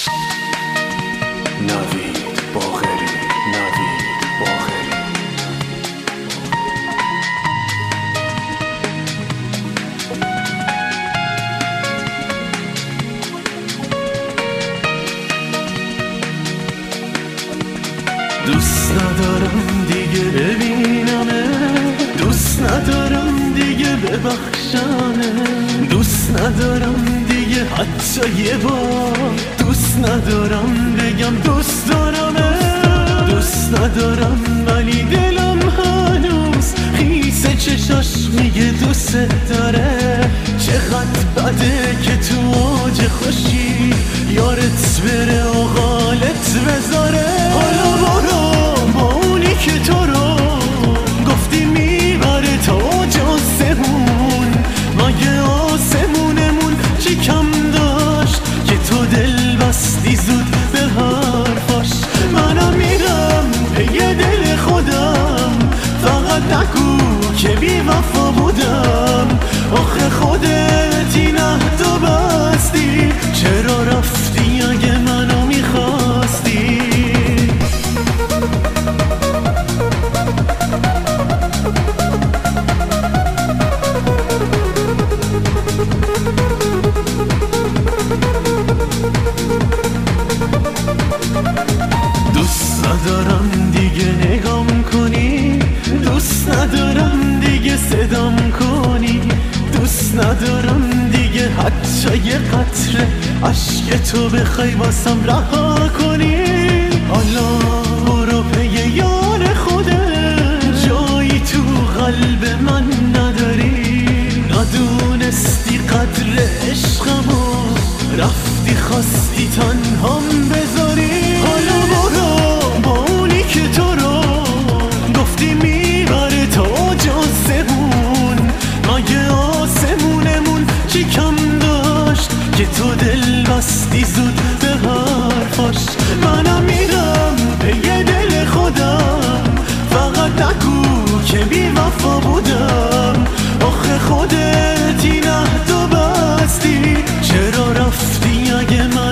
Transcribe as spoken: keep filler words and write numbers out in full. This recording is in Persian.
نوید باقری، نوید باقری. دوست ندارم دیگه ببینمه، دوست ندارم دیگه ببخشمه، دوست ندارم دیگه حتی یه بار، دوست ندارم بگم دوست دارمه، دوست ندارم ولی دلم هنوز خیس چشاش میگه دوست داره. چقدر بده که تو اوج خوشی یارت بره و غالت بذاره. حالا برو با اونی که تو رو گفتی میبره تا اوج آسمون، مگه آسمونمون چی کم داشت که تو دل بستی زود به حرفاش. منم میرم پی دل خودم، فقط نگو که بی وفا بودم. آخه خودت این عهدو بستی، چرا رفتی اگه منو میخواستی؟ دوست ندارم دیگه نگام کنی، دوست ندارم دیگه صدام کنی، دوست ندارم دیگه حتی یه قطره عشق تو بخوای واسم رها کنی. حالا برو پی یار خودت، جایی تو قلب من نداری. ندونستی قدر عشقمو، رفتی خواستی تنهام بذاری. حالا برو با اونی که تو رو گفتی میبره تا اوج آسمون، مگه آسمونمون چی کم داشت که تو دل بستی زود به حرفاش. منم میرم پی دل خودم، فقط نگو که بی وفا بودم. آخه خودت این عهدو بستی، چرا رفتی اگه من